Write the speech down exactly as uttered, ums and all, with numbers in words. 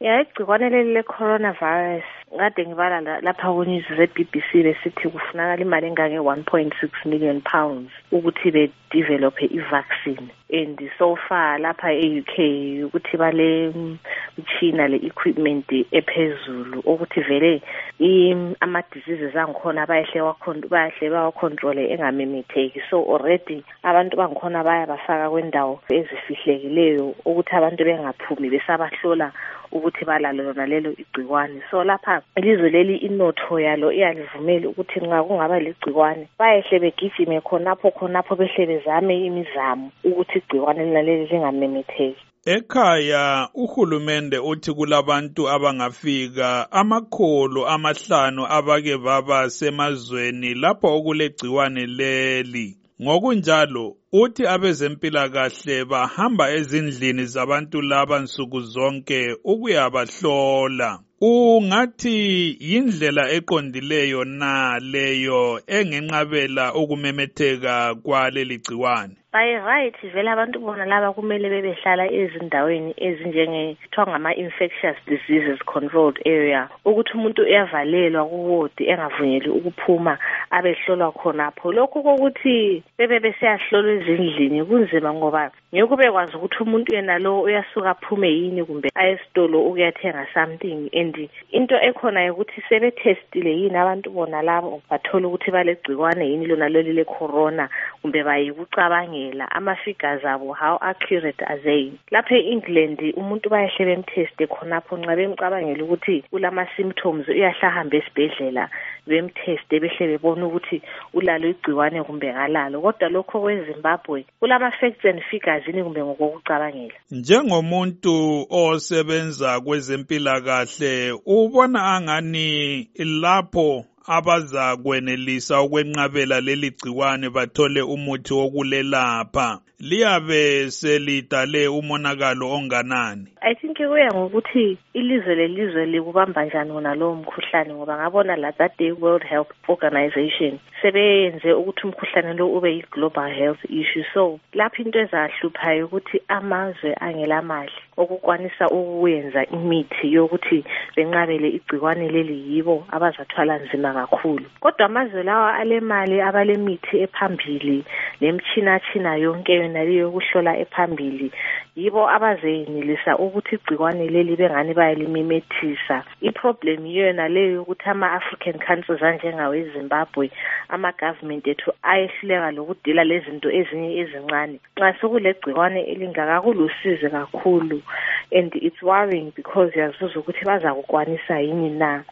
Ya igcikwane leli le-coronavirus kade ngibala lapha ku-news ze-B B C besithi kufunakala imali engange one point six million pounds ukuthi be-develophe i-vaccine. And so far lapha e-U K ukuthi bale mchina le-equipment ephezulu ukuthi vele ama-diseases angikhona bayahle bayahle bawacontrole engamemetheki. So already abantu bangikhona bayabafaka kwendawo ezifihlekileyo ukuthi abantu bengaphumi besabahlola ukuthi balalo lona lelo igcikwane. So lapha ilizwe leli inotho yalo iyalivumela ukuthi nxa kungaba ligcikwane bayehle begijime khonapho khonapho behle bezame imizamo ukuthi igcikwane leli lingamemetheki. Ekhaya uhulumende uthi kulabantu abangafika amakhulu amahlanu abake baba semazweni lapho okulegciwane leli. Ngokunjalo uthi abezempilakahle bahamba ezindlini zabantu laba nsuku zonke ukuyabahlola. Ungathi yindlela eqondileyo na leyo engenqabela ukumemetheka kwaleli gciwane? By right vele abantu bona laba kumele bebehlala ezindaweni ezinjenge kuthiwa ngama-infectious diseases controlled area ukuthi umuntu uyavalelwa kuwodi engavunyeli ukuphuma abehlolwa khonapho. Lokho kokuthi bebe beseyahlolwa ezindlini kunzima ngoba ngeke ubekwazi ukuthi umuntu yena lo uyasuka aphume yini kumbe ayesitolo ukuyathenga something. And into ekhona ukuthi sebetestile yini abantu bona labo bathola ukuthi balegcikwane yini lona leli le-corona kumbe bayikucabangela ama-figures abo how accurate are they. Lapha e-England umuntu bayahle bemteste khonapho nxa bemcabangela ukuthi ulama-symptoms uyahlahambe esibhedlela bemteste behle bebona ukuthi ulalo igciwane kumbe ngalalo. Kodwa lokho kweZimbabwe kulama-facts and figures yini kumbe ngokucabangela. Njengomuntu osebenza kwezempilakahle ubona angani lapho abaza kwenelisa ukwenqabela leli gciwane bathole umuthi wokulelapha liyabe selidale umonakalo onganani? I think kuya ngokuthi ilizwe lelizwe likubamba njani wona lowo mkhuhlane ngoba ngabona la that day World Health Organization sebeyenze ukuthi umkhuhlane lo ube yi-global health issue. So lapho into ezahluphayo ukuthi amazwe angelamali okukwanisa ukuyenza imithi yokuthi benqabele igcikwane leli yibo abazathwala nzima kakhulu. Kodwa amazwe lawa alemali abalemithi ephambili nemchina china yonke yona leyo yokuhlola ephambili yibo abazenelisa ukuthi igcikwane leli bengani bayalimemethisa. I-problem yona leyo ukuthi ama-African countries anjengawe Zimbabwe ama-government ethu ayehluleka lokudila lezinto ezinye ezincane. Nxa sekulegcikwane elingaka kulusizi kakhulu and it's worrying because yazuza ukuthi baza kukwanisa yini na.